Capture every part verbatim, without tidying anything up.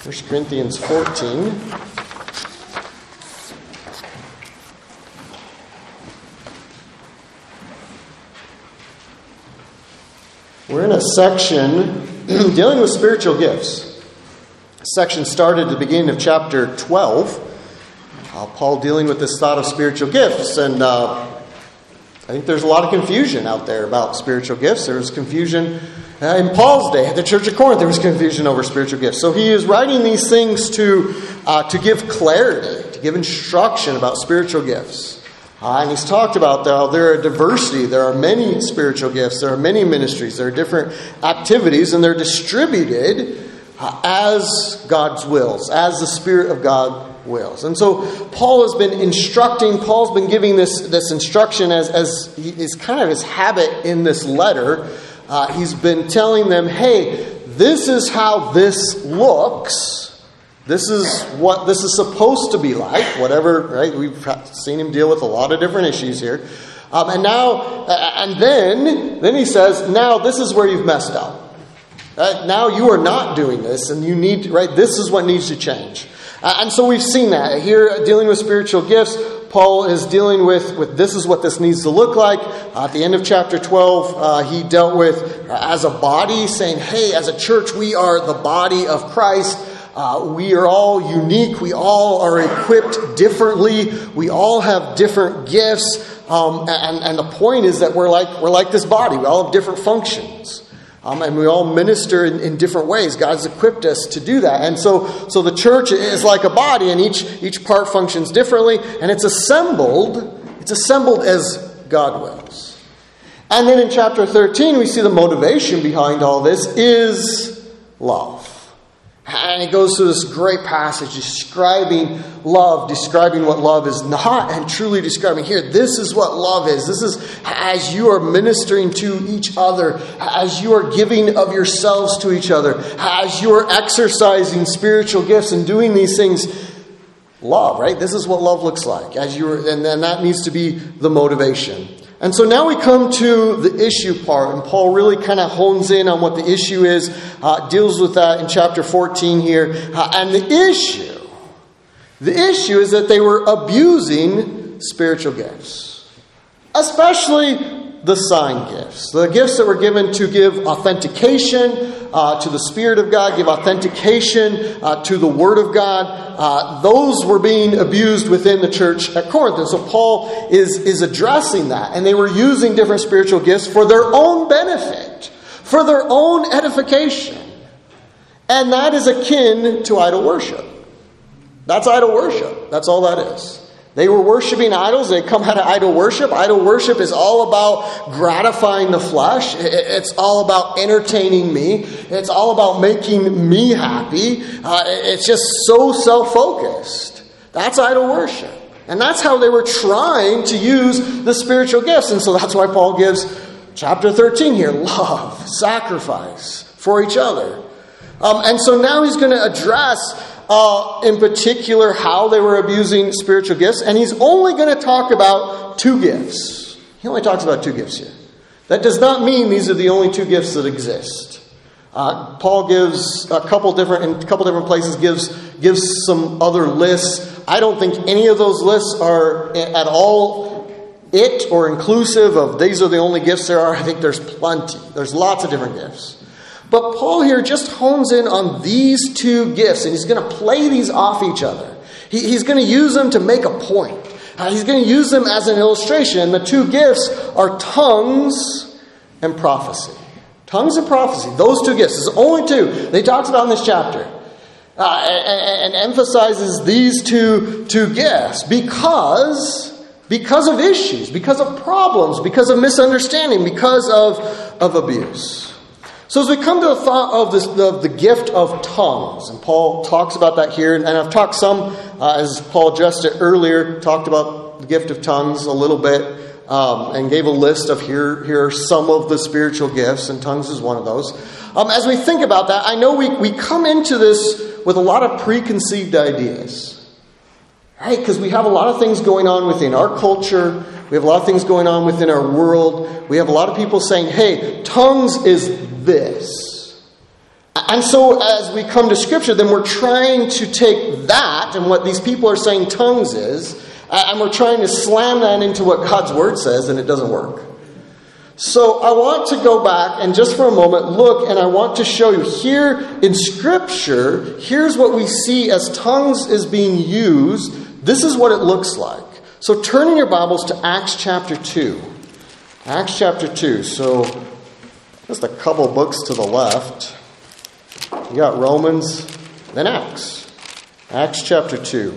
First Corinthians fourteen. We're in a section dealing with spiritual gifts. The section started at the beginning of chapter twelve. Uh, Paul dealing with this thought of spiritual gifts. And uh, I think there's a lot of confusion out there about spiritual gifts. There was confusion uh, in Paul's day. At the church of Corinth, there was confusion over spiritual gifts. So he is writing these things to, uh, to give clarity, to give instruction about spiritual gifts. Uh, and he's talked about how there are diversity. There are many spiritual gifts. There are many ministries. There are different activities, and they're distributed uh, as God's wills, as the Spirit of God wills. And so Paul has been instructing, Paul's been giving this, this instruction as, as he, is kind of his habit in this letter. Uh, he's been telling them, hey, this is how this looks. This is what this is supposed to be like, whatever, right? We've seen him deal with a lot of different issues here. Um, and now, and then, then he says, now this is where you've messed up. Right? Now you are not doing this, and you need, right? This is what needs to change. Uh, and so we've seen that. Here, dealing with spiritual gifts, Paul is dealing with, with this is what this needs to look like. Uh, at the end of chapter twelve, uh, he dealt with uh, as a body, saying, hey, as a church, we are the body of Christ. Uh, we are all unique. We all are equipped differently. We all have different gifts. Um, and, and the point is that we're like we're like this body. We all have different functions. Um, and we all minister in, in different ways. God's equipped us to do that. And so so the church is like a body, and each each part functions differently. And it's assembled, it's assembled as God wills. And then in chapter thirteen, we see the motivation behind all this is love. And he goes through this great passage describing love, describing what love is not, and truly describing here, this is what love is. This is as you are ministering to each other, as you are giving of yourselves to each other, as you are exercising spiritual gifts and doing these things, love, right? This is what love looks like. As you are, and then that needs to be the motivation. And so now we come to the issue part, and Paul really kind of hones in on what the issue is, uh, deals with that in chapter fourteen here. Uh, and the issue, the issue is that they were abusing spiritual gifts, especially the sign gifts, the gifts that were given to give authentication uh, to the Spirit of God, give authentication uh, to the Word of God. Uh, those were being abused within the church at Corinth. And so Paul is, is addressing that. And they were using different spiritual gifts for their own benefit, for their own edification. And that is akin to idol worship. That's idol worship. That's all that is. They were worshiping idols. They come out of idol worship. Idol worship is all about gratifying the flesh. It's all about entertaining me. It's all about making me happy. Uh, it's just so self-focused. That's idol worship. And that's how they were trying to use the spiritual gifts. And so that's why Paul gives chapter thirteen here. Love, sacrifice for each other. Um, and so now he's going to address Uh, in particular, how they were abusing spiritual gifts. And he's only going to talk about two gifts. He only talks about two gifts here. That does not mean these are the only two gifts that exist. Uh, Paul gives a couple different, in a couple different places, gives, gives some other lists. I don't think any of those lists are at all it or inclusive of these are the only gifts there are. I think there's plenty. There's lots of different gifts. But Paul here just hones in on these two gifts, and he's going to play these off each other. He, he's going to use them to make a point. Uh, he's going to use them as an illustration. And the two gifts are tongues and prophecy. Tongues and prophecy. Those two gifts. There's only two that he talks about in this chapter. Uh, and, and emphasizes these two, two gifts because, because of issues, because of problems, because of misunderstanding, because of, of abuse. So as we come to the thought of, this, of the gift of tongues, and Paul talks about that here, and I've talked some, uh, as Paul addressed it earlier, talked about the gift of tongues a little bit, um, and gave a list of here, here are some of the spiritual gifts, and tongues is one of those. Um, as we think about that, I know we, we come into this with a lot of preconceived ideas. Right? Because we have a lot of things going on within our culture. We have a lot of things going on within our world. We have a lot of people saying, hey, tongues is this. And so as we come to Scripture, then we're trying to take that and what these people are saying tongues is, and we're trying to slam that into what God's Word says, and it doesn't work. So I want to go back and just for a moment look, and I want to show you here in Scripture, here's what we see as tongues is being used. This is what it looks like. So turn in your Bibles to Acts chapter two. Acts chapter two. So just a couple books to the left. You got Romans, then Acts. Acts chapter two.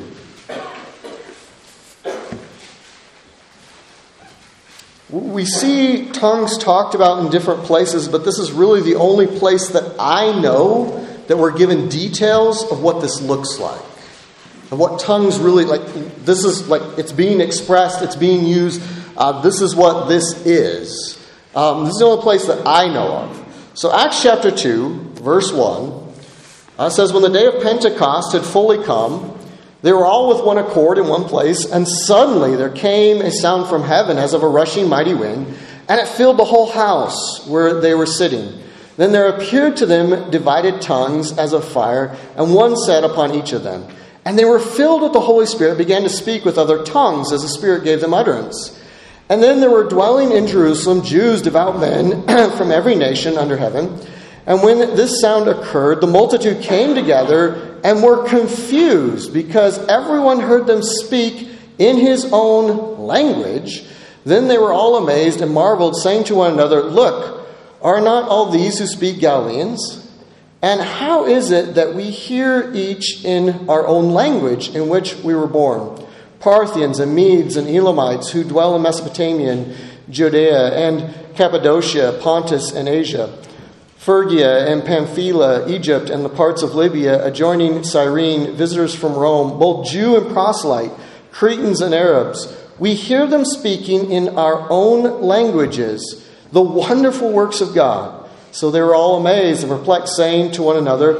We see tongues talked about in different places, but this is really the only place that I know that we're given details of what this looks like. And what tongues really, like, this is like, it's being expressed, it's being used, uh, this is what this is. Um, this is the only place that I know of. So Acts chapter two, verse one, uh, says, when the day of Pentecost had fully come, they were all with one accord in one place, and suddenly there came a sound from heaven as of a rushing mighty wind, and it filled the whole house where they were sitting. Then there appeared to them divided tongues as of fire, and one sat upon each of them. And they were filled with the Holy Spirit, and began to speak with other tongues as the Spirit gave them utterance. And then there were dwelling in Jerusalem Jews, devout men from every nation under heaven. And when this sound occurred, the multitude came together and were confused, because everyone heard them speak in his own language. Then they were all amazed and marveled, saying to one another, look, are not all these who speak Galileans? And how is it that we hear each in our own language in which we were born? Parthians and Medes and Elamites who dwell in Mesopotamia and Judea and Cappadocia, Pontus and Asia, Phrygia and Pamphylia, Egypt and the parts of Libya adjoining Cyrene, visitors from Rome, both Jew and proselyte, Cretans and Arabs. We hear them speaking in our own languages the wonderful works of God. So they were all amazed and perplexed, saying to one another,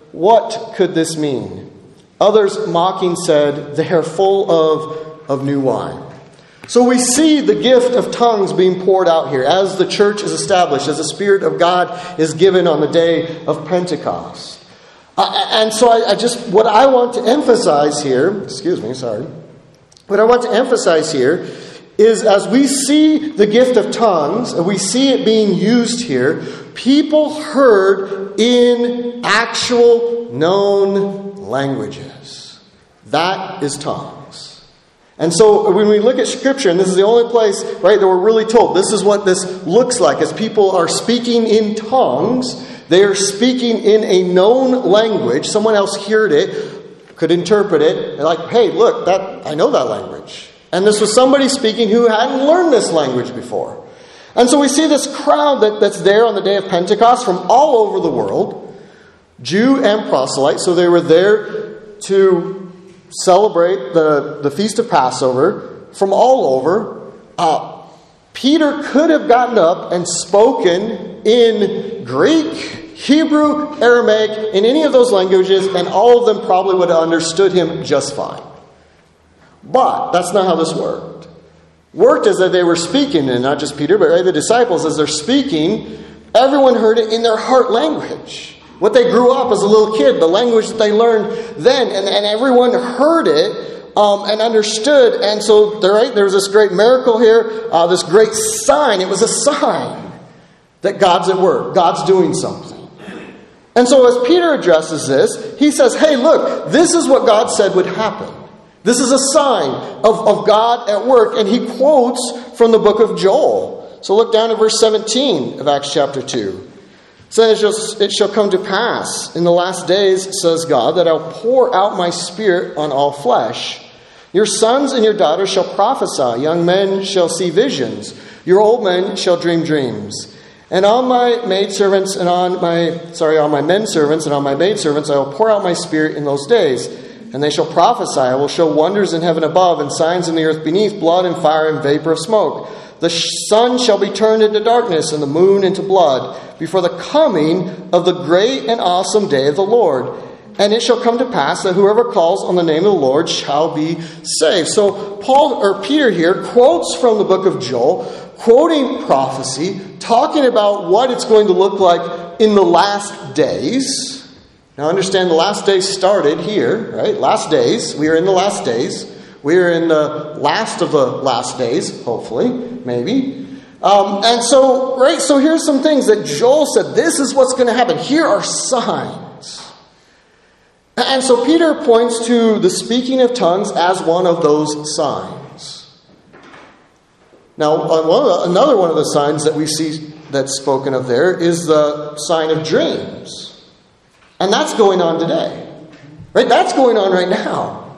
what could this mean? Others mocking said, they are full of, of new wine. So we see the gift of tongues being poured out here as the church is established, as the Spirit of God is given on the day of Pentecost. Uh, and so I, I just, what I want to emphasize here, excuse me, sorry. What I want to emphasize here is as we see the gift of tongues, and we see it being used here, people heard in actual known languages. That is tongues. And so when we look at Scripture, and this is the only place, right, that we're really told, this is what this looks like. As people are speaking in tongues, they are speaking in a known language. Someone else heard it, could interpret it, and like, hey, look, that I know that language. And this was somebody speaking who hadn't learned this language before. And so we see this crowd that, that's there on the day of Pentecost from all over the world, Jew and proselyte. So they were there to celebrate the, the Feast of Passover from all over. Uh, Peter could have gotten up and spoken in Greek, Hebrew, Aramaic, in any of those languages, and all of them probably would have understood him just fine. But that's not how this worked. Worked as that they were speaking, and not just Peter, but right, the disciples, as they're speaking, everyone heard it in their heart language. What they grew up as a little kid, the language that they learned then, and, and everyone heard it um, and understood. And so there, right, there was this great miracle here, uh, this great sign. It was a sign that God's at work. God's doing something. And so as Peter addresses this, he says, hey, look, this is what God said would happen. This is a sign of, of God at work. And he quotes from the book of Joel. So look down at verse seventeen of Acts chapter two. It says, it shall, it shall come to pass in the last days, says God, that I'll pour out my Spirit on all flesh. Your sons and your daughters shall prophesy. Young men shall see visions. Your old men shall dream dreams. And on my maidservants and on my, sorry, on my men servants and on my maidservants, I will pour out my Spirit in those days. And they shall prophesy. I will show wonders in heaven above and signs in the earth beneath, blood and fire and vapor of smoke. The sun shall be turned into darkness and the moon into blood before the coming of the great and awesome day of the Lord. And it shall come to pass that whoever calls on the name of the Lord shall be saved. So Paul or Peter here quotes from the book of Joel, quoting prophecy, talking about what it's going to look like that in the last days, now understand the last days started here, right? Last days. We are in the last days. We are in the last of the last days, hopefully, maybe. Um, and so, right, so here's some things that Joel said, this is what's going to happen. Here are signs. And so Peter points to the speaking of tongues as one of those signs. Now, another one of the signs that we see that's spoken of there is the sign of dreams. And that's going on today. Right? That's going on right now.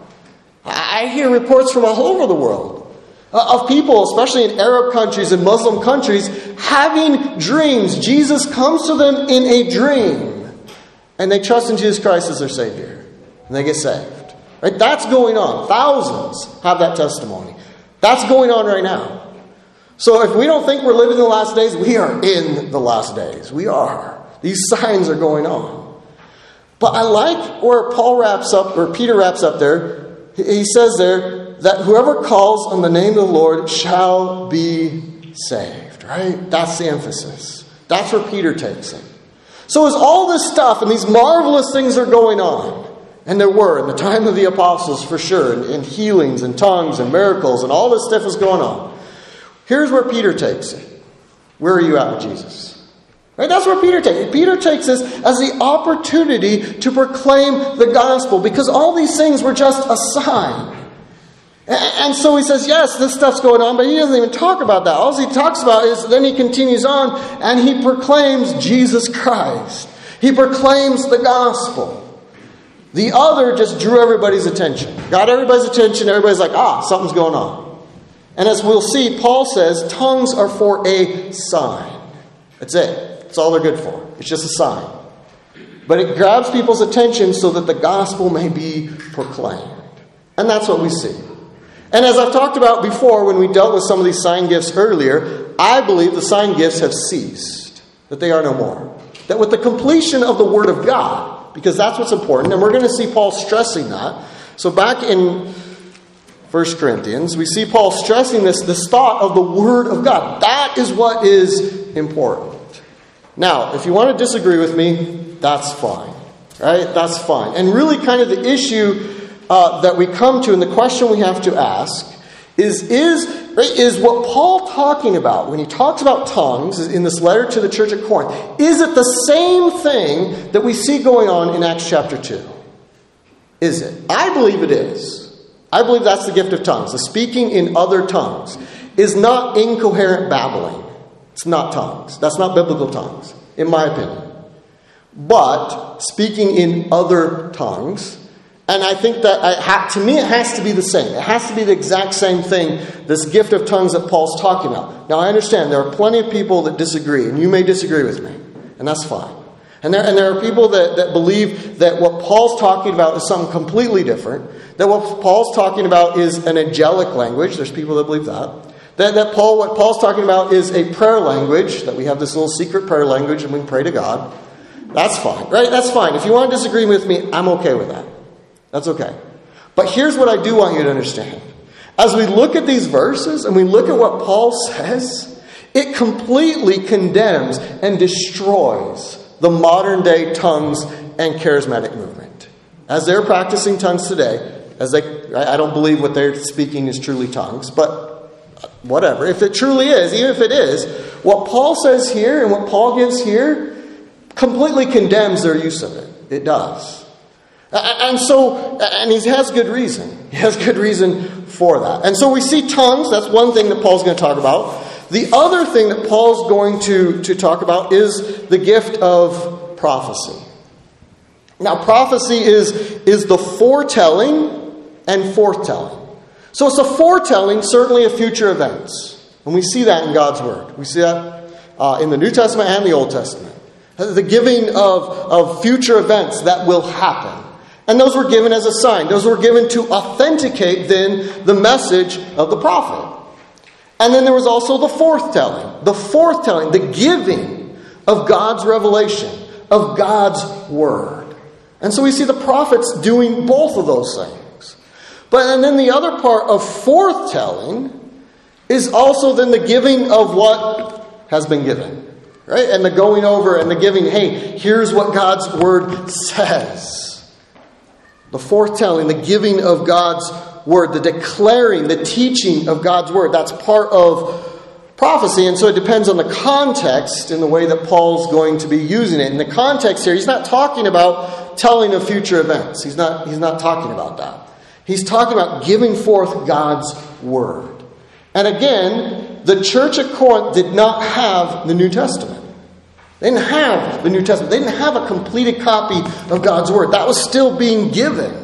I hear reports from all over the world of people, especially in Arab countries and Muslim countries, having dreams. Jesus comes to them in a dream. And they trust in Jesus Christ as their Savior. And they get saved. Right? That's going on. Thousands have that testimony. That's going on right now. So if we don't think we're living the last days, we are in the last days. We are. These signs are going on. But I like where Paul wraps up, or Peter wraps up there. He says there that whoever calls on the name of the Lord shall be saved. Right? That's the emphasis. That's where Peter takes it. So as all this stuff and these marvelous things are going on, and there were in the time of the apostles for sure, and, and healings and tongues and miracles and all this stuff is going on. Here's where Peter takes it. Where are you at with Jesus? Right? That's where Peter takes it. Peter takes this as the opportunity to proclaim the gospel, because all these things were just a sign. And so he says, yes, this stuff's going on, but he doesn't even talk about that. All he talks about is, then he continues on, and he proclaims Jesus Christ. He proclaims the gospel. The other just drew everybody's attention. Got everybody's attention. Everybody's like, ah, something's going on. And as we'll see, Paul says, tongues are for a sign. That's it. That's all they're good for. It's just a sign. But it grabs people's attention so that the gospel may be proclaimed. And that's what we see. And as I've talked about before, when we dealt with some of these sign gifts earlier, I believe the sign gifts have ceased. That they are no more. That with the completion of the Word of God, because that's what's important, and we're going to see Paul stressing that. So back in First Corinthians, we see Paul stressing this, this thought of the Word of God. That is what is important. Now, if you want to disagree with me, that's fine. Right? That's fine. And really kind of the issue uh, that we come to, and the question we have to ask, is, is, right, is what Paul talking about when he talks about tongues in this letter to the church at Corinth, is it the same thing that we see going on in Acts chapter two? Is it? I believe it is. I believe that's the gift of tongues. The speaking in other tongues is not incoherent babbling. It's not tongues. That's not biblical tongues, in my opinion. But speaking in other tongues, and I think that, I ha- to me, it has to be the same. It has to be the exact same thing, this gift of tongues that Paul's talking about. Now, I understand there are plenty of people that disagree, and you may disagree with me, and that's fine. And there, and there are people that, that believe that what Paul's talking about is something completely different, that what Paul's talking about is an angelic language. There's people that believe that. That, that Paul, what Paul's talking about is a prayer language, that we have this little secret prayer language and we can pray to God. That's fine, right? That's fine. If you want to disagree with me, I'm okay with that. That's okay. But here's what I do want you to understand. As we look at these verses and we look at what Paul says, it completely condemns and destroys the modern day tongues and charismatic movement. As they're practicing tongues today, as they, I don't believe what they're speaking is truly tongues, but whatever. If it truly is, even if it is, what Paul says here and what Paul gives here completely condemns their use of it. It does. And so, and he has good reason. He has good reason for that. And so we see tongues. That's one thing that Paul's going to talk about. The other thing that Paul's going to, to talk about is the gift of prophecy. Now, prophecy is, is the foretelling and forthtelling. So it's a foretelling, certainly, of future events. And we see that in God's Word. We see that uh, in the New Testament and the Old Testament. The giving of, of future events that will happen. And those were given as a sign. Those were given to authenticate, then, the message of the prophet. And then there was also the forthtelling. The forthtelling, the giving of God's revelation, of God's Word. And so we see the prophets doing both of those things. But and then the other part of forthtelling is also then the giving of what has been given. right? And the going over and the giving, hey, here's what God's word says. The foretelling, the giving of God's word, the declaring, the teaching of God's word. That's part of prophecy, and so it depends on the context in the way that Paul's going to be using it. In the context here, he's not talking about telling of future events. He's not, he's not talking about that. He's talking about giving forth God's word. And again, the church at Corinth did not have the New Testament. They didn't have the New Testament. They didn't have a completed copy of God's word. That was still being given.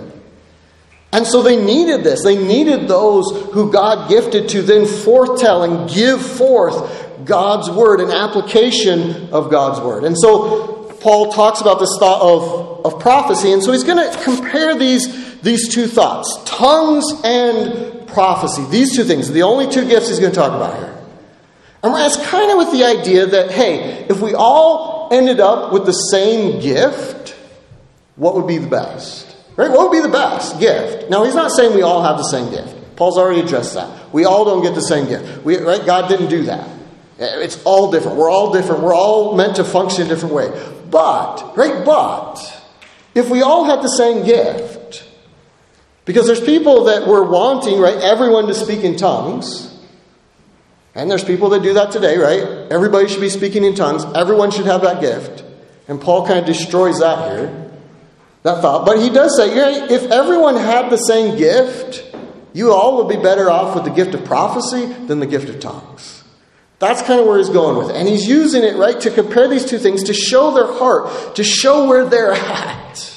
And so they needed this. They needed those who God gifted to then foretell and give forth God's word, an application of God's word. And so Paul talks about this thought of, of prophecy. And so he's going to compare these, these two thoughts, tongues and prophecy. These two things, the only two gifts he's going to talk about here. And it's kind of with the idea that, hey, if we all ended up with the same gift, what would be the best? Right? What would be the best gift? Now, he's not saying we all have the same gift. Paul's already addressed that. We all don't get the same gift. We, right? God didn't do that. It's all different. We're all different. We're all meant to function a different way. But, right? But, if we all had the same gift, because there's people that were wanting, right, everyone to speak in tongues. And there's people that do that today, right? Everybody should be speaking in tongues. Everyone should have that gift. And Paul kind of destroys that here. That thought. But he does say, yeah, if everyone had the same gift, you all would be better off with the gift of prophecy than the gift of tongues. That's kind of where he's going with it. And he's using it, right, to compare these two things, to show their heart, to show where they're at.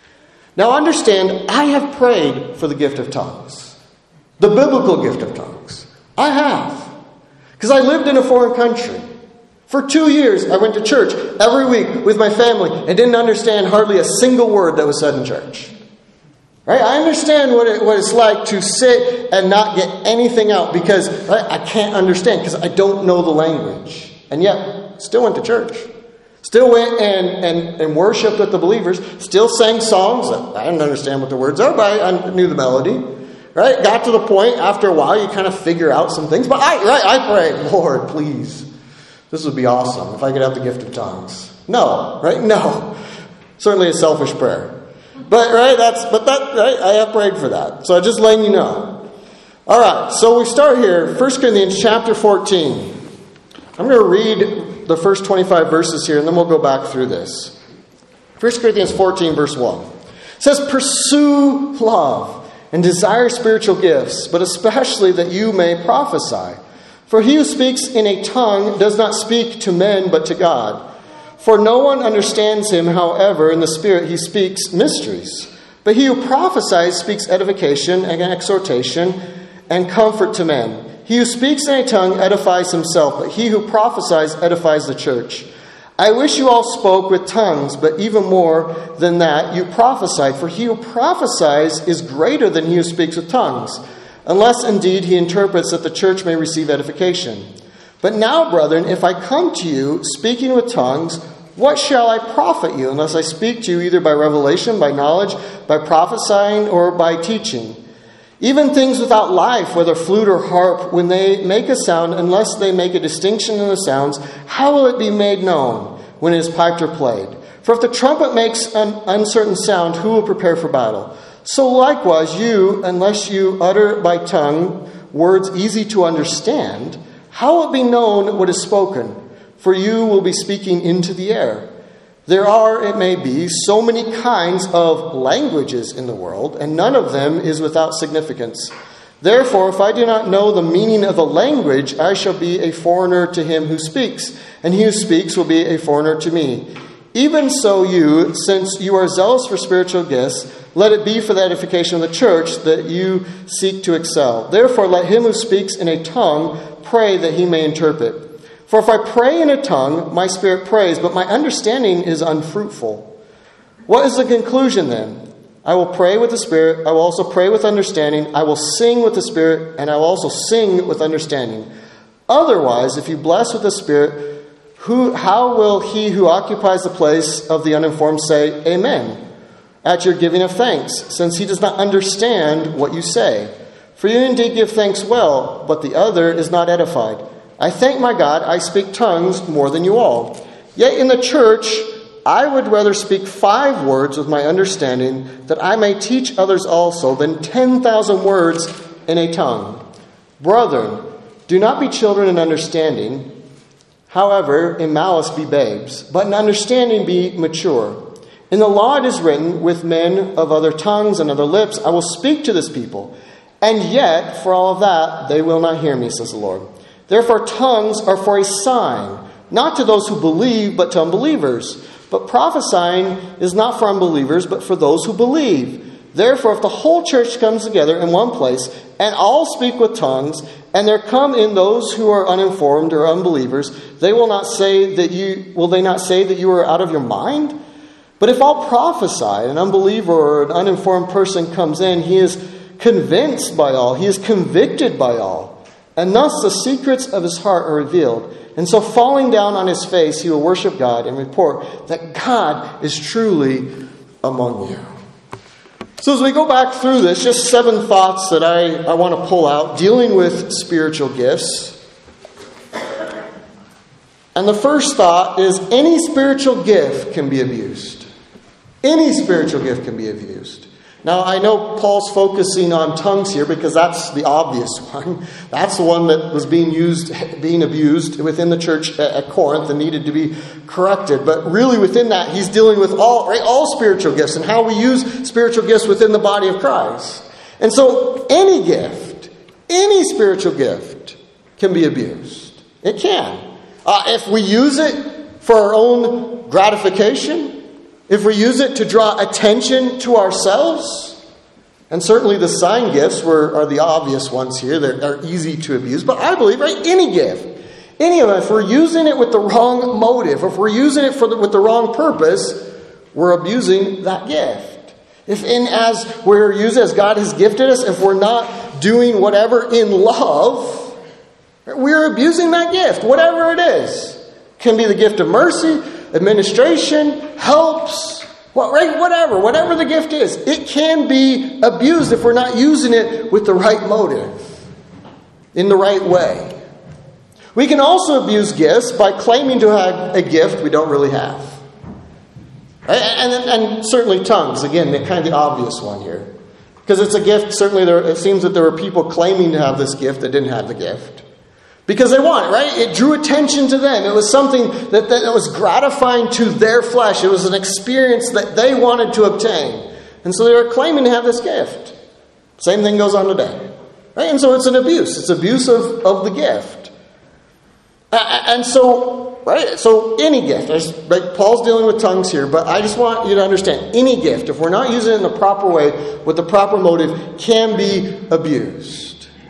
Now understand, I have prayed for the gift of tongues. The biblical gift of tongues. I have. Because I lived in a foreign country. For two years, I went to church every week with my family and didn't understand hardly a single word that was said in church. Right? I understand what, it, what it's like to sit and not get anything out because right, I can't understand because I don't know the language. And yet, still went to church. Still went and, and, and worshipped with the believers. Still sang songs. I didn't understand what the words are, but I, I knew the melody. Right? Got to the point, after a while, you kind of figure out some things. But I, right, I prayed, Lord, please. This would be awesome if I could have the gift of tongues. No, right? No. Certainly a selfish prayer. But right, that's but that right, I have prayed for that. So I'm just letting you know. All right, so we start here, First Corinthians chapter fourteen. I'm going to read the first twenty-five verses here, and then we'll go back through this. First Corinthians fourteen, verse one. It says, "Pursue love and desire spiritual gifts, but especially that you may prophesy. For he who speaks in a tongue does not speak to men, but to God. For no one understands him, however, in the Spirit he speaks mysteries. But he who prophesies speaks edification and exhortation and comfort to men. He who speaks in a tongue edifies himself, but he who prophesies edifies the church. I wish you all spoke with tongues, but even more than that, you prophesied. For he who prophesies is greater than he who speaks with tongues, unless indeed he interprets that the church may receive edification. But now, brethren, if I come to you speaking with tongues, what shall I profit you, unless I speak to you either by revelation, by knowledge, by prophesying, or by teaching? Even things without life, whether flute or harp, when they make a sound, unless they make a distinction in the sounds, how will it be made known when it is piped or played? For if the trumpet makes an uncertain sound, who will prepare for battle? So likewise, you, unless you utter by tongue words easy to understand, how will it be known what is spoken? For you will be speaking into the air. There are, it may be, so many kinds of languages in the world, and none of them is without significance. Therefore, if I do not know the meaning of a language, I shall be a foreigner to him who speaks, and he who speaks will be a foreigner to me. Even so you, since you are zealous for spiritual gifts, let it be for the edification of the church that you seek to excel. Therefore, let him who speaks in a tongue pray that he may interpret. For if I pray in a tongue, my spirit prays, but my understanding is unfruitful. What is the conclusion then? I will pray with the Spirit, I will also pray with understanding, I will sing with the Spirit, and I will also sing with understanding. Otherwise, if you bless with the Spirit, who, how will he who occupies the place of the uninformed say, Amen, at your giving of thanks, since he does not understand what you say? For you indeed give thanks well, but the other is not edified. I thank my God, I speak tongues more than you all. Yet in the church, I would rather speak five words with my understanding, that I may teach others also, than ten thousand words in a tongue. Brethren, do not be children in understanding. However, in malice be babes, but in understanding be mature. In the law it is written, with men of other tongues and other lips, I will speak to this people. And yet, for all of that, they will not hear me, says the Lord. Therefore, tongues are for a sign, not to those who believe, but to unbelievers. But prophesying is not for unbelievers, but for those who believe. Therefore, if the whole church comes together in one place, and all speak with tongues, and there come in those who are uninformed or unbelievers, they will not say that you will they not say that you are out of your mind? But if all prophesy, an unbeliever or an uninformed person comes in, he is convinced by all, he is convicted by all, and thus the secrets of his heart are revealed. And so falling down on his face, he will worship God and report that God is truly among you. So as we go back through this, just seven thoughts that I, I want to pull out dealing with spiritual gifts. And the first thought is any spiritual gift can be abused. Any spiritual gift can be abused. Now, I know Paul's focusing on tongues here because that's the obvious one. That's the one that was being used, being abused within the church at Corinth and needed to be corrected. But really within that, he's dealing with all, right, all spiritual gifts and how we use spiritual gifts within the body of Christ. And so any gift, any spiritual gift can be abused. It can. Uh, if we use it for our own gratification, if we use it to draw attention to ourselves, and certainly the sign gifts were, are the obvious ones here. They're, are easy to abuse. But I believe, right, any gift, any of it, if we're using it with the wrong motive, if we're using it for the, with the wrong purpose, we're abusing that gift. If in as we're using, as God has gifted us, if we're not doing whatever in love, we're abusing that gift, whatever it is. It can be the gift of mercy, administration, helps, well, right, whatever, whatever the gift is, it can be abused if we're not using it with the right motive, in the right way. We can also abuse gifts by claiming to have a gift we don't really have. Right? And, and, and certainly tongues, again, the kind of the obvious one here. Because it's a gift, certainly there, it seems that there were people claiming to have this gift that didn't have the gift. Because they want it, right? It drew attention to them. It was something that, that was gratifying to their flesh. It was an experience that they wanted to obtain. And so they were claiming to have this gift. Same thing goes on today. Right? And so it's an abuse. It's abuse of, of the gift. And so, right? So any gift. Right? Paul's dealing with tongues here, but I just want you to understand, any gift, if we're not using it in the proper way, with the proper motive, can be abused.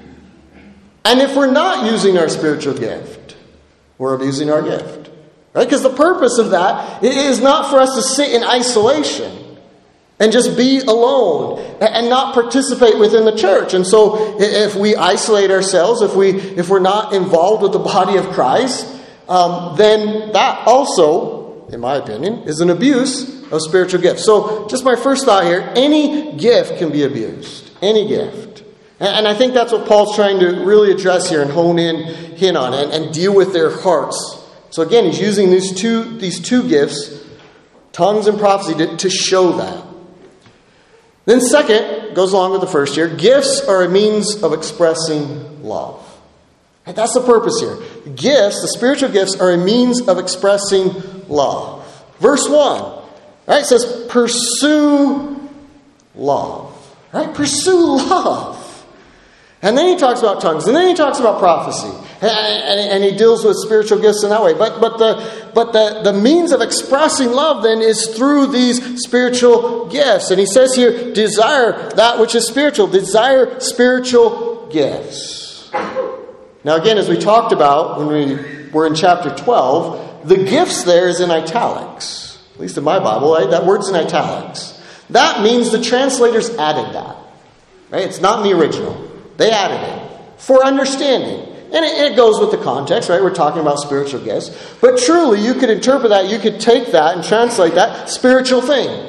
And if we're not using our spiritual gift, we're abusing our gift. Right? Because the purpose of that is not for us to sit in isolation and just be alone and not participate within the church. And so if we isolate ourselves, if, we, if we're not involved with the body of Christ, um, then that also, in my opinion, is an abuse of spiritual gifts. So just my first thought here, any gift can be abused. Any gift. And I think that's what Paul's trying to really address here and hone in, in on and, and deal with their hearts. So again, he's using these two, these two gifts, tongues and prophecy, to, to show that. Then second, goes along with the first here, gifts are a means of expressing love. And that's the purpose here. Gifts, the spiritual gifts, are a means of expressing love. Verse one, right, it says, pursue love. Right? Pursue love. And then he talks about tongues. And then he talks about prophecy. And, and, and he deals with spiritual gifts in that way. But, but, the, but the, the means of expressing love then is through these spiritual gifts. And he says here, desire that which is spiritual. Desire spiritual gifts. Now again, as we talked about when we were in chapter twelve, the gifts there is in italics. At least in my Bible, right? That word's in italics. That means the translators added that. Right? It's not in the original. They added it for understanding. And it, it goes with the context, right? We're talking about spiritual gifts. But truly, you could interpret that, you could take that and translate that, spiritual things.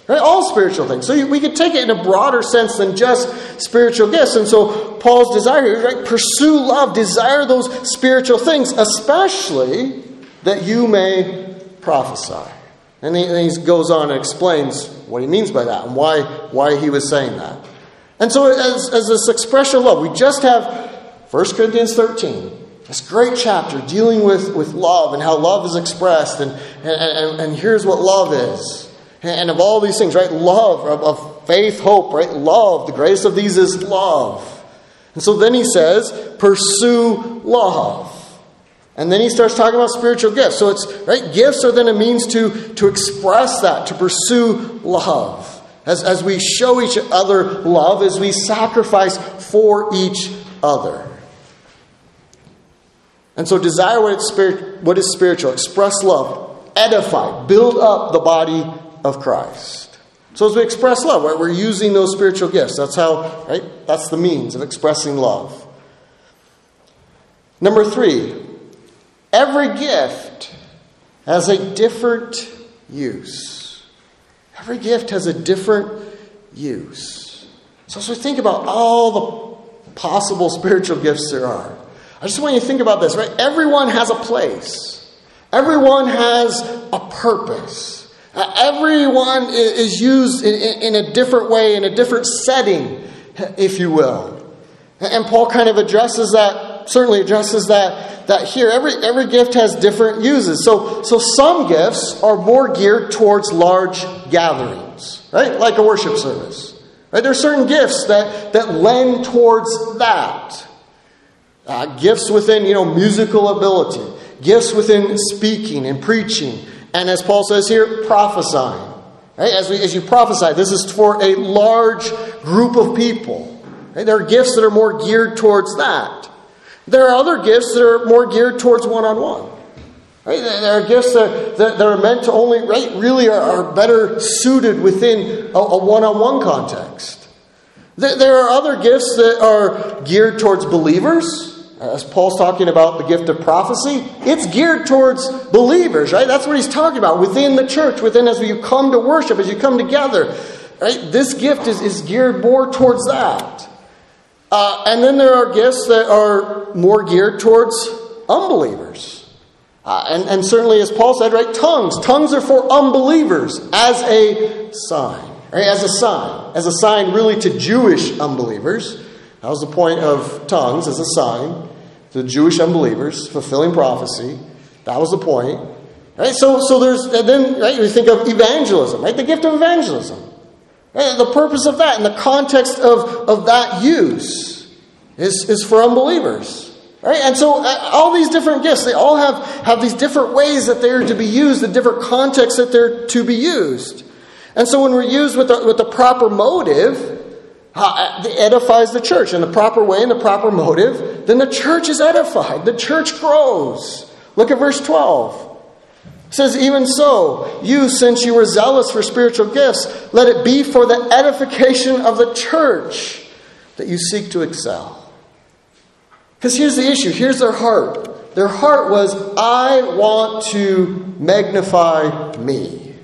Right? All spiritual things. So we could take it in a broader sense than just spiritual gifts. And so Paul's desire here, right? Pursue love, desire those spiritual things, especially that you may prophesy. And he, and he goes on and explains what he means by that and why, why he was saying that. And so as, as this expression of love, we just have First Corinthians thirteen. This great chapter dealing with, with love and how love is expressed. And, and, and, and here's what love is. And of all these things, right? Love, of, of faith, hope, right? Love. The greatest of these is love. And so then he says, pursue love. And then he starts talking about spiritual gifts. So it's, right? Gifts are then a means to, to express that, to pursue love. As, as we show each other love, as we sacrifice for each other. And so desire what, it's spirit, what is spiritual. Express love. Edify. Build up the body of Christ. So as we express love, right, we're using those spiritual gifts. That's how, right? That's the means of expressing love. Number three, every gift has a different use. Every gift has a different use. So as we think about all the possible spiritual gifts there are, I just want you to think about this, right? Everyone has a place. Everyone has a purpose. Uh, everyone is used in, in, in a different way, in a different setting, if you will. And Paul kind of addresses that, certainly addresses that, that here. Every, every gift has different uses. So, so some gifts are more geared towards large gatherings, right? Like a worship service. Right? There are certain gifts that, that lend towards that. Uh, gifts within, you know, musical ability. Gifts within speaking and preaching. And as Paul says here, prophesying. Right? As, we, as you prophesy, this is for a large group of people. Right? There are gifts that are more geared towards that. There are other gifts that are more geared towards one-on-one. Right? There are gifts that, that, that are meant to only, right, really are, are better suited within a, a one-on-one context. There, there are other gifts that are geared towards believers. As Paul's talking about the gift of prophecy, it's geared towards believers, right? That's what he's talking about within the church, within as you come to worship, as you come together, right? This gift is, is geared more towards that. Uh, and then there are gifts that are more geared towards unbelievers. Uh, and, and certainly, as Paul said, right, tongues. Tongues are for unbelievers as a sign, right? As a sign. As a sign really to Jewish unbelievers. That was the point of tongues, as a sign to Jewish unbelievers, fulfilling prophecy. That was the point. Right? So, so there's, and then, right, you think of evangelism, right? The gift of evangelism. Right? The purpose of that, in the context of, of that use, is, is for unbelievers. Right? And so uh, all these different gifts, they all have, have these different ways that they're to be used, the different contexts that they're to be used. And so when we're used with the, with the proper motive, Uh, it edifies the church in the proper way, in the proper motive, then the church is edified. The church grows. Look at verse twelve. It says, even so, you, since you were zealous for spiritual gifts, let it be for the edification of the church that you seek to excel. Because here's the issue. Here's their heart. Their heart was, I want to magnify me.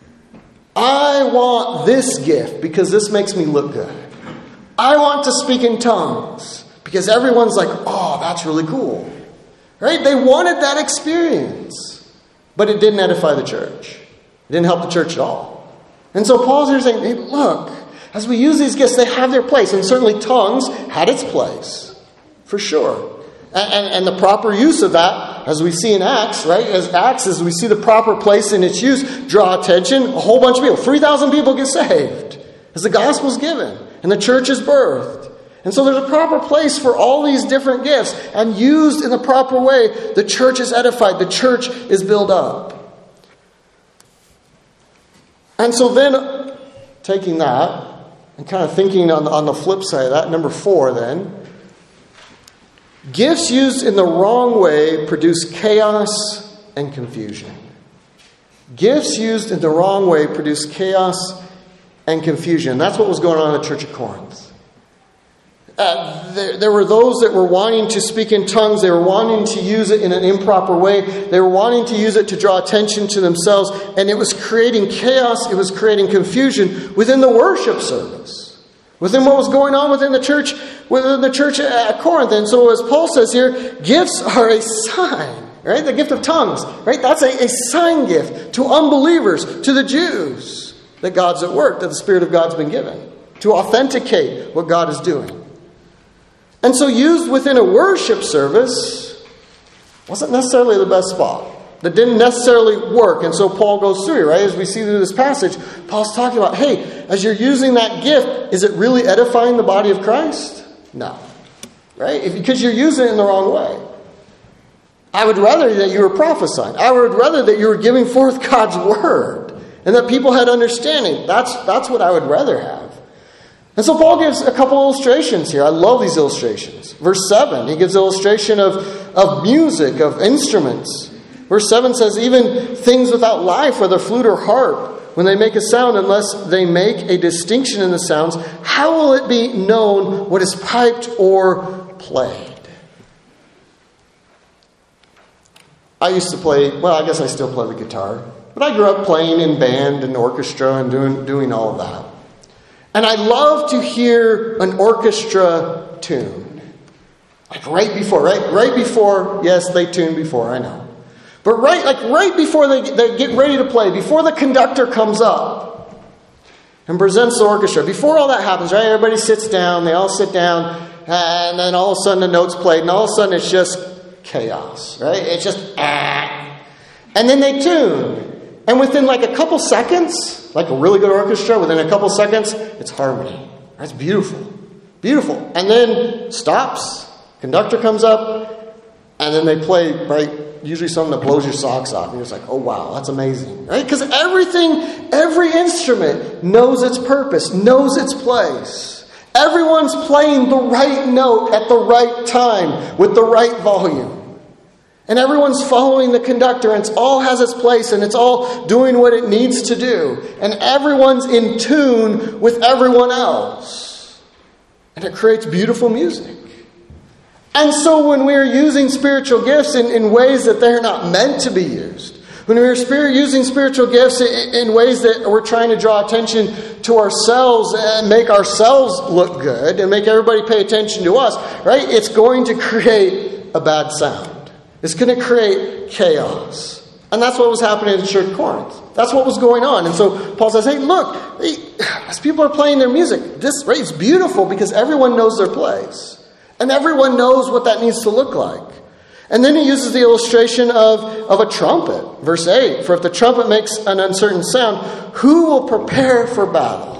I want this gift because this makes me look good. I want to speak in tongues because everyone's like, oh, that's really cool. Right? They wanted that experience. But it didn't edify the church. It didn't help the church at all. And so Paul's here saying, hey, look, as we use these gifts, they have their place. And certainly tongues had its place. For sure. And, and, and the proper use of that, as we see in Acts, right? As Acts, as we see the proper place in its use, draw attention, a whole bunch of people. three thousand people get saved. As the gospel's given. And the church is birthed. And so there's a proper place for all these different gifts. And used in the proper way, the church is edified. The church is built up. And so then, taking that, and kind of thinking on the, on the flip side of that, number four then, gifts used in the wrong way produce chaos and confusion. Gifts used in the wrong way produce chaos and confusion. That's what was going on in the church of Corinth. Uh, there, there were those that were wanting to speak in tongues. They were wanting to use it in an improper way. They were wanting to use it to draw attention to themselves. And it was creating chaos. It was creating confusion within the worship service, within what was going on within the church, within the church at Corinth. And so as Paul says here, gifts are a sign, right? The gift of tongues, right? That's a, a sign gift to unbelievers, to the Jews, that God's at work, that the Spirit of God's been given to authenticate what God is doing. And so used within a worship service wasn't necessarily the best spot. That didn't necessarily work. And so Paul goes through it, right? As we see through this passage, Paul's talking about, hey, as you're using that gift, is it really edifying the body of Christ? No. Right? If, because you're using it in the wrong way. I would rather that you were prophesying. I would rather that you were giving forth God's word. And that people had understanding. That's, that's what I would rather have. And so Paul gives a couple illustrations here. I love these illustrations. Verse seven, he gives illustration of, of music, of instruments. Verse seven says, even things without life, whether flute or harp, when they make a sound, unless they make a distinction in the sounds, how will it be known what is piped or played? I used to play, well, I guess I still play the guitar. But I grew up playing in band and orchestra and doing, doing all of that. And I love to hear an orchestra tune. Like right before, right? Right before, yes, they tune before, I know. But right, like right before they, they get ready to play, before the conductor comes up and presents the orchestra, before all that happens, right? Everybody sits down, they all sit down, and then all of a sudden the note's played, and all of a sudden it's just chaos, right? It's just, ah. And then they tune. And within like a couple seconds, like a really good orchestra, within a couple seconds, it's harmony. That's beautiful. Beautiful. And then stops. Conductor comes up. And then they play, right, usually something that blows your socks off. And you're just like, oh, wow, that's amazing. Right? Because everything, every instrument knows its purpose, knows its place. Everyone's playing the right note at the right time with the right volume. And everyone's following the conductor, and it all has its place, and it's all doing what it needs to do. And everyone's in tune with everyone else. And it creates beautiful music. And so when we're using spiritual gifts in, in ways that they're not meant to be used, when we're spirit, using spiritual gifts in, in ways that we're trying to draw attention to ourselves and make ourselves look good and make everybody pay attention to us, right? It's going to create a bad sound. It's going to create chaos. And that's what was happening in the church of Corinth. That's what was going on. And so Paul says, hey, look, hey, as people are playing their music, this right, it's beautiful because everyone knows their place. And everyone knows what that needs to look like. And then he uses the illustration of, of a trumpet. Verse eight, for if the trumpet makes an uncertain sound, who will prepare for battle?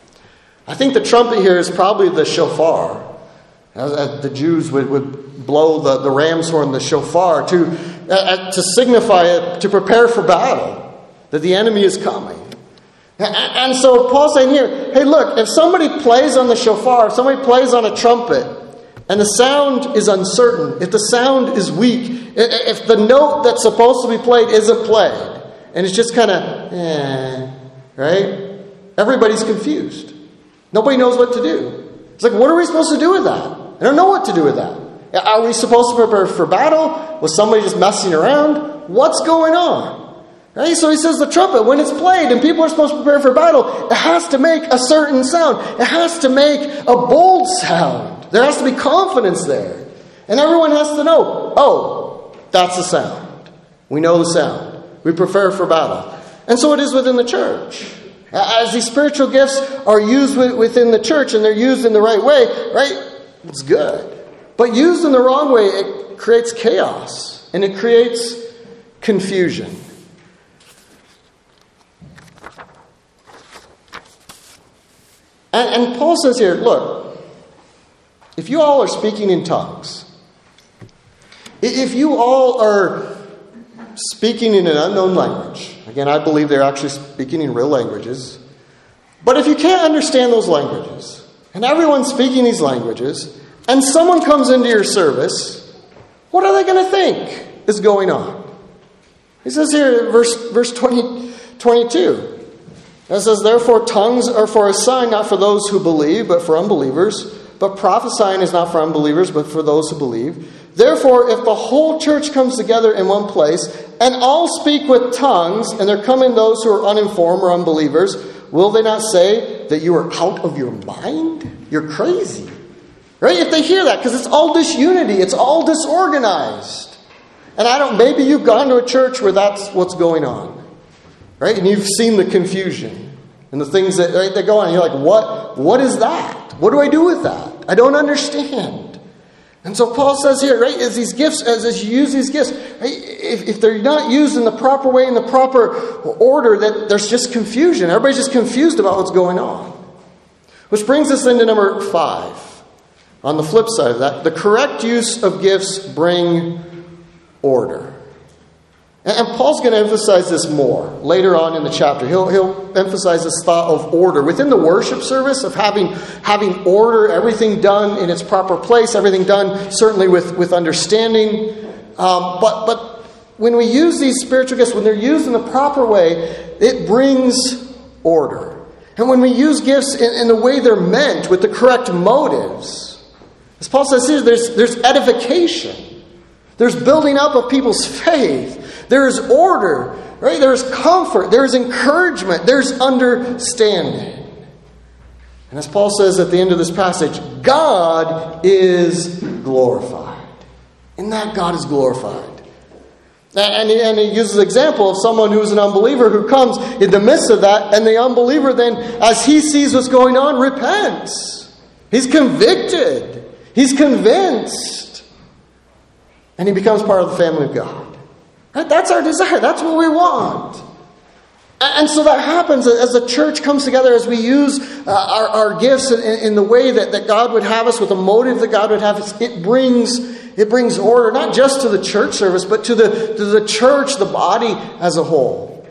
I think the trumpet here is probably the shofar. As the Jews would, would blow the, the ram's horn, the shofar, to, uh, to signify it, to prepare for battle, that the enemy is coming. And, and so Paul's saying here, hey, look, if somebody plays on the shofar, if somebody plays on a trumpet, and the sound is uncertain, if the sound is weak, if the note that's supposed to be played isn't played, and it's just kind of, eh, right? Everybody's confused. Nobody knows what to do. It's like, what are we supposed to do with that? I don't know what to do with that. Are we supposed to prepare for battle? Was somebody just messing around? What's going on? Right? So he says the trumpet, when it's played and people are supposed to prepare for battle, it has to make a certain sound. It has to make a bold sound. There has to be confidence there. And everyone has to know, oh, that's the sound. We know the sound. We prepare for battle. And so it is within the church. As these spiritual gifts are used within the church and they're used in the right way, right? It's good. But used in the wrong way, it creates chaos and it creates confusion. And, and Paul says here, look, if you all are speaking in tongues, if you all are speaking in an unknown language, again, I believe they're actually speaking in real languages, but if you can't understand those languages, and everyone's speaking these languages, and someone comes into your service, what are they going to think is going on? He says here, verse verse twenty, twenty-two, it says, therefore tongues are for a sign, not for those who believe, but for unbelievers. but prophesying is not for unbelievers, but for those who believe. Therefore, if the whole church comes together in one place, and all speak with tongues, and there come in those who are uninformed or unbelievers, will they not say that you are out of your mind? You're crazy. Right? If they hear that, because it's all disunity, it's all disorganized. And I don't, maybe you've gone to a church where that's what's going on. Right? And you've seen the confusion and the things that, right, that go on. And you're like, what, what is that? What do I do with that? I don't understand. And so Paul says here, right, as these gifts, as, as you use these gifts, right, if, if they're not used in the proper way, in the proper order, that there's just confusion. Everybody's just confused about what's going on. Which brings us into number five. On the flip side of that, the correct use of gifts bring order. And, and Paul's going to emphasize this more later on in the chapter. He'll, he'll emphasize this thought of order. Within the worship service, of having, having order, everything done in its proper place, everything done certainly with, with understanding. Um, but, but when we use these spiritual gifts, when they're used in the proper way, it brings order. And when we use gifts in, in the way they're meant, with the correct motives, as Paul says here, there's, there's edification. There's building up of people's faith. There's order, right? There's comfort. There's encouragement. There's understanding. And as Paul says at the end of this passage, God is glorified. In that, God is glorified. And he, and he uses an example of someone who's an unbeliever who comes in the midst of that, and the unbeliever then, as he sees what's going on, repents. He's convicted. He's convinced. And he becomes part of the family of God. Right? That's our desire. That's what we want. And so that happens as the church comes together, as we use uh, our, our gifts in, in the way that, that God would have us, with the motive that God would have us. It brings, it brings order, not just to the church service, but to the, to the church, the body as a whole.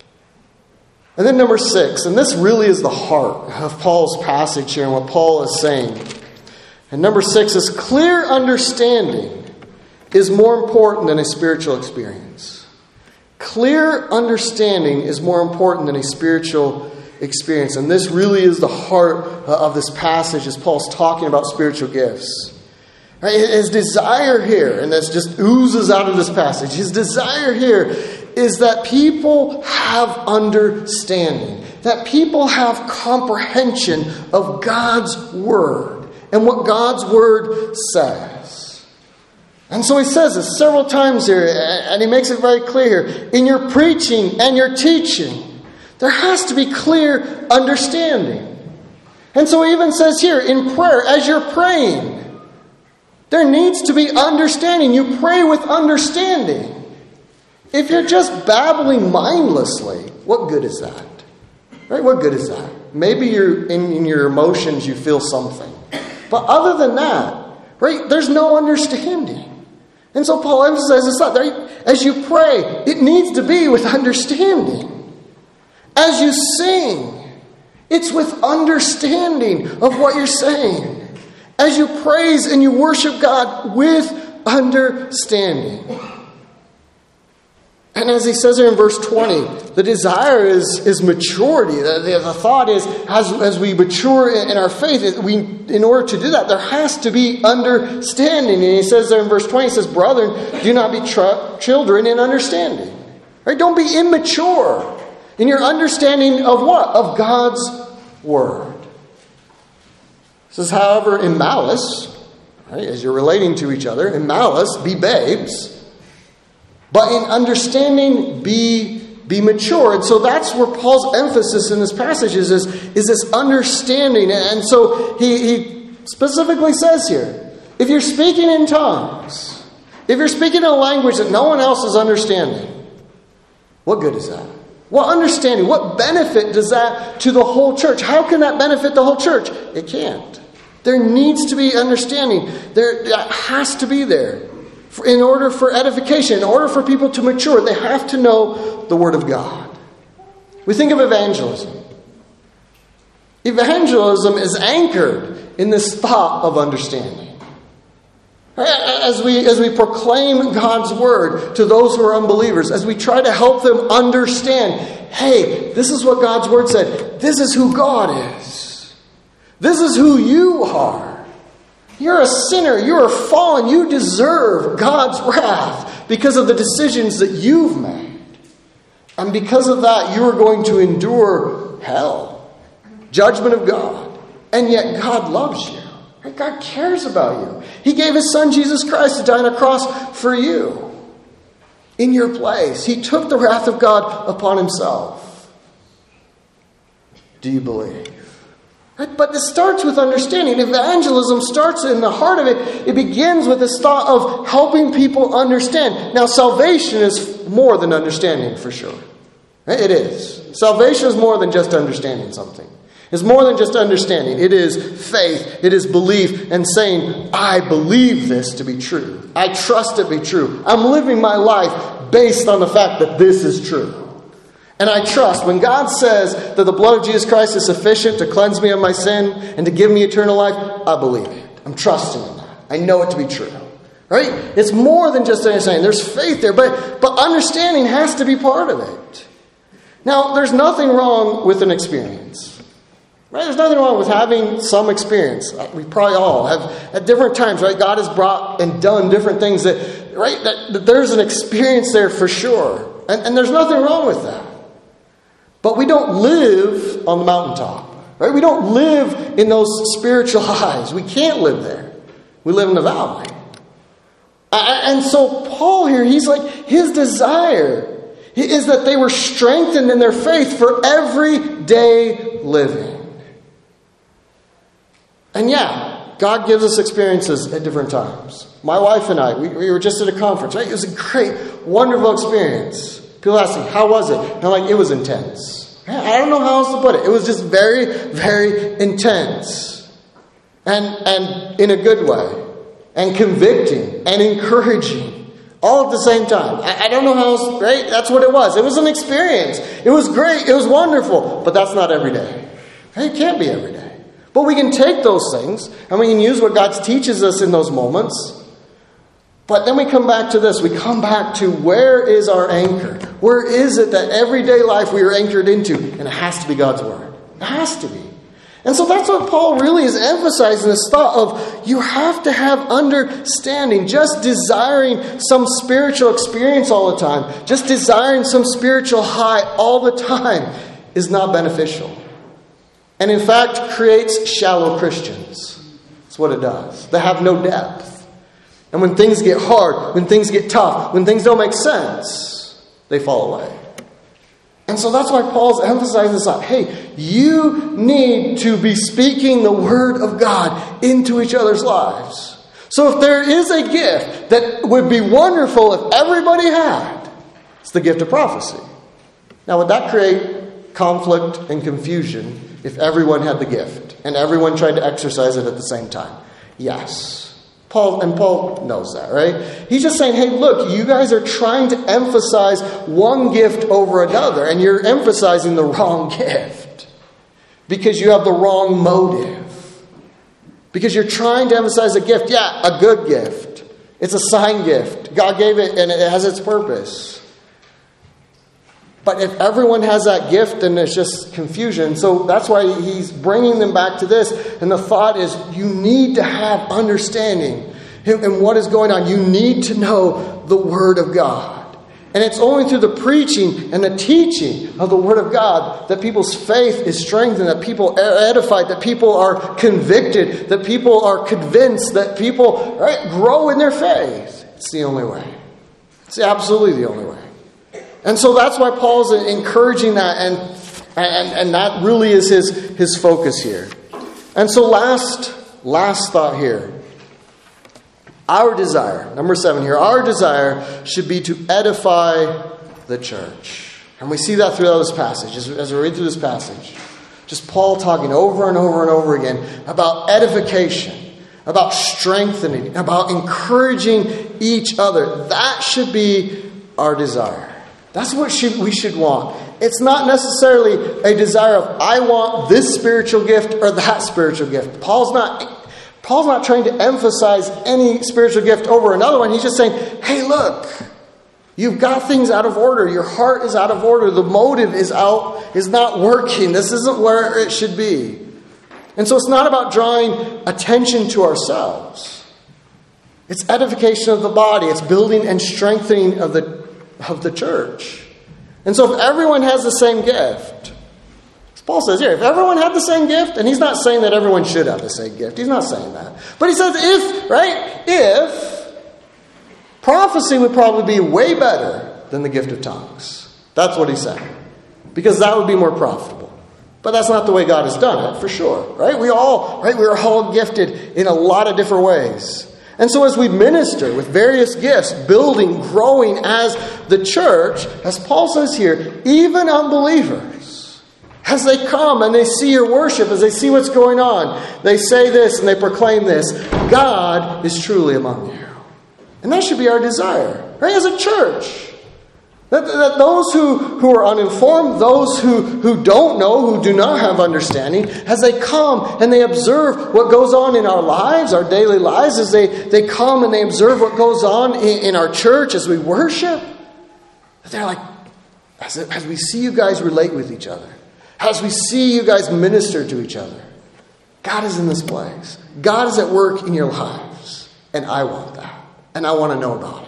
And then number six, and this really is the heart of Paul's passage here and what Paul is saying. And number six is clear understanding is more important than a spiritual experience. Clear understanding is more important than a spiritual experience. And this really is the heart of this passage as Paul's talking about spiritual gifts. Right? His desire here, and this just oozes out of this passage, his desire here is that people have understanding. That people have comprehension of God's Word. And what God's Word says. And so he says this several times here, and he makes it very clear here. In your preaching and your teaching, there has to be clear understanding. And so he even says here, in prayer, as you're praying, there needs to be understanding. You pray with understanding. If you're just babbling mindlessly, what good is that? Right? What good is that? Maybe you're in, in your emotions you feel something. But other than that, right, there's no understanding. And so Paul emphasizes that, right? As you pray, it needs to be with understanding. As you sing, it's with understanding of what you're saying. As you praise and you worship God with understanding. And as he says here in verse twenty, the desire is, is maturity. The, the, the thought is, as, as we mature in, in our faith, we, in order to do that, there has to be understanding. And he says there in verse twenty, he says, brethren, do not be tr- children in understanding. Right? Don't be immature in your understanding of what? Of God's Word. It says, however, in malice, right, as you're relating to each other, in malice, be babes. But in understanding, be, be mature. And so that's where Paul's emphasis in this passage is, is, is this understanding. And so he, he specifically says here, if you're speaking in tongues, if you're speaking in a language that no one else is understanding, what good is that? What understanding, what benefit does that to the whole church? How can that benefit the whole church? It can't. There needs to be understanding. There that has to be there. In order for edification, in order for people to mature, they have to know the Word of God. We think of evangelism. Evangelism is anchored in this thought of understanding. As we, as we proclaim God's Word to those who are unbelievers, as we try to help them understand, hey, this is what God's Word said. This is who God is. This is who you are. You're a sinner. You are fallen. You deserve God's wrath because of the decisions that you've made. And because of that, you are going to endure hell, judgment of God. And yet God loves you. God cares about you. He gave His Son, Jesus Christ, to die on a cross for you. In your place. He took the wrath of God upon Himself. Do you believe? Right? But this starts with understanding. Evangelism starts in the heart of it. It begins with this thought of helping people understand. Now, salvation is more than understanding, for sure. Right? It is. Salvation is more than just understanding something. It's more than just understanding. It is faith. It is belief and saying, I believe this to be true. I trust it to be true. I'm living my life based on the fact that this is true. And I trust when God says that the blood of Jesus Christ is sufficient to cleanse me of my sin and to give me eternal life, I believe it. I'm trusting in that. I know it to be true. Right? It's more than just understanding. There's faith there, but, but understanding has to be part of it. Now, there's nothing wrong with an experience. Right? There's nothing wrong with having some experience. We probably all have at different times, right? God has brought and done different things that, right? That, that there's an experience there for sure. And, and there's nothing wrong with that. But we don't live on the mountaintop, right? We don't live in those spiritual highs. We can't live there. We live in the valley. And so Paul here, he's like, his desire is that they were strengthened in their faith for everyday living. And yeah, God gives us experiences at different times. My wife and I, we, we were just at a conference, right? It was a great, wonderful experience. People ask me, how was it? And I'm like, it was intense. I don't know how else to put it. It was just very, very intense. And, and in a good way. And convicting. And encouraging. All at the same time. I, I don't know how else, right? That's what it was. It was an experience. It was great. It was wonderful. But that's not every day. It can't be every day. But we can take those things and we can use what God teaches us in those moments. But then we come back to this. We come back to where is our anchor? Where is it that everyday life we are anchored into? And it has to be God's Word. It has to be. And so that's what Paul really is emphasizing, this thought of you have to have understanding. Just desiring some spiritual experience all the time, just desiring some spiritual high all the time is not beneficial. And in fact, creates shallow Christians. That's what it does. They have no depth. And when things get hard, when things get tough, when things don't make sense, they fall away. And so that's why Paul's emphasizing this. Hey, you need to be speaking the Word of God into each other's lives. So if there is a gift that would be wonderful if everybody had, it's the gift of prophecy. Now, would that create conflict and confusion if everyone had the gift and everyone tried to exercise it at the same time? Yes. Paul, and Paul knows that, right? He's just saying, hey, look, you guys are trying to emphasize one gift over another, and you're emphasizing the wrong gift because you have the wrong motive. Because you're trying to emphasize a gift. Yeah, a good gift. It's a sign gift. God gave it, and it has its purpose. But if everyone has that gift, then there's just confusion. So that's why he's bringing them back to this. And the thought is, you need to have understanding in what is going on. You need to know the Word of God. And it's only through the preaching and the teaching of the Word of God that people's faith is strengthened, that people are edified, that people are convicted, that people are convinced, that people right, grow in their faith. It's the only way. It's absolutely the only way. And so that's why Paul's encouraging that, and, and, and that really is his, his focus here. And so last, last thought here. Our desire, number seven here, our desire should be to edify the church. And we see that throughout this passage, as, as we read through this passage. Just Paul talking over and over and over again about edification, about strengthening, about encouraging each other. That should be our desire. That's what should, we should want. It's not necessarily a desire of, I want this spiritual gift or that spiritual gift. Paul's not, Paul's not trying to emphasize any spiritual gift over another one. He's just saying, hey, look, you've got things out of order. Your heart is out of order. The motive is out, is not working. This isn't where it should be. And so it's not about drawing attention to ourselves. It's edification of the body. It's building and strengthening of the, of the church. And so if everyone has the same gift, as Paul says here, if everyone had the same gift, and he's not saying that everyone should have the same gift. He's not saying that. But he says if, right, if prophecy would probably be way better than the gift of tongues. That's what he's saying. Because that would be more profitable. But that's not the way God has done it, for sure. Right? We all, right, we are all gifted in a lot of different ways. And so as we minister with various gifts, building, growing as the church, as Paul says here, even unbelievers, as they come and they see your worship, as they see what's going on, they say this and they proclaim this, God is truly among you. And that should be our desire, right, as a church. That, that those who, who are uninformed, those who, who don't know, who do not have understanding, as they come and they observe what goes on in our lives, our daily lives, as they, they come and they observe what goes on in, in our church as we worship, they're like, as, as we see you guys relate with each other, as we see you guys minister to each other, God is in this place. God is at work in your lives. And I want that. And I want to know about it.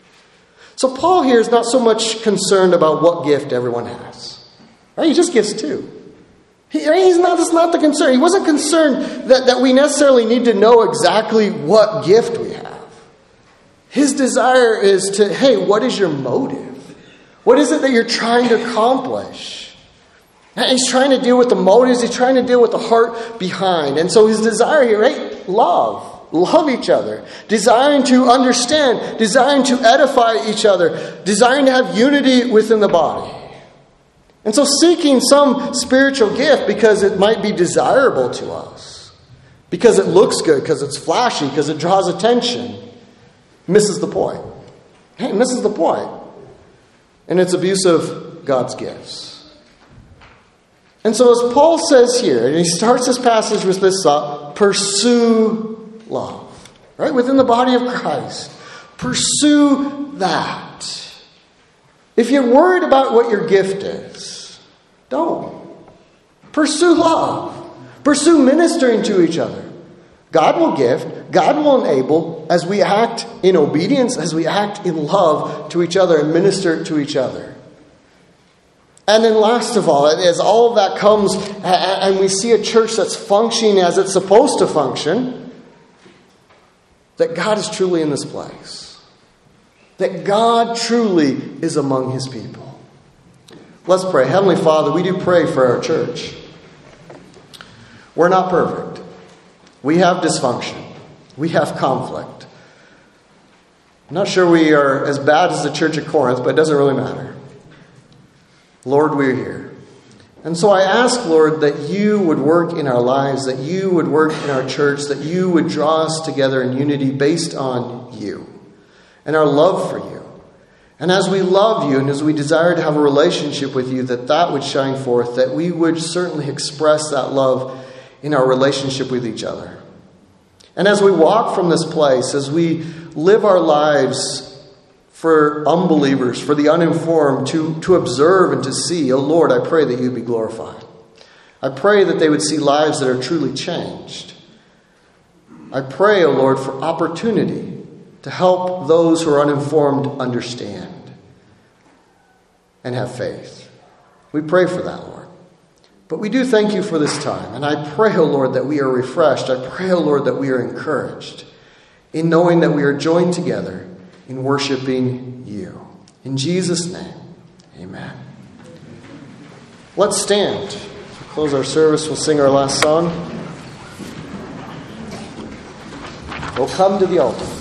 So Paul here is not so much concerned about what gift everyone has. Right? He just gives two. He, he's not, that's not the concern. He wasn't concerned that, that we necessarily need to know exactly what gift we have. His desire is to, hey, what is your motive? What is it that you're trying to accomplish? And he's trying to deal with the motives. He's trying to deal with the heart behind. And so his desire here, right? Love. Love each other, desiring to understand, desiring to edify each other, desiring to have unity within the body. And so seeking some spiritual gift because it might be desirable to us, because it looks good, because it's flashy, because it draws attention, misses the point. It misses the point. And it's abuse of God's gifts. And so as Paul says here, and he starts this passage with this thought, pursue love, right? Within the body of Christ. Pursue that. If you're worried about what your gift is, don't. Pursue love. Pursue ministering to each other. God will gift, God will enable as we act in obedience, as we act in love to each other and minister to each other. And then last of all, as all of that comes and we see a church that's functioning as it's supposed to function, that God is truly in this place. That God truly is among his people. Let's pray. Heavenly Father, we do pray for our church. We're not perfect. We have dysfunction. We have conflict. I'm not sure we are as bad as the church at Corinth, but it doesn't really matter. Lord, we're here. And so I ask, Lord, that you would work in our lives, that you would work in our church, that you would draw us together in unity based on you and our love for you. And as we love you and as we desire to have a relationship with you, that that would shine forth, that we would certainly express that love in our relationship with each other. And as we walk from this place, as we live our lives for unbelievers, for the uninformed, to, to observe and to see, oh Lord, I pray that you be glorified. I pray that they would see lives that are truly changed. I pray, oh Lord, for opportunity to help those who are uninformed understand and have faith. We pray for that, Lord. But we do thank you for this time. And I pray, oh Lord, that we are refreshed. I pray, oh Lord, that we are encouraged in knowing that we are joined together in worshiping you. In Jesus' name, amen. Let's stand. To close our service, we'll sing our last song. We'll come to the altar.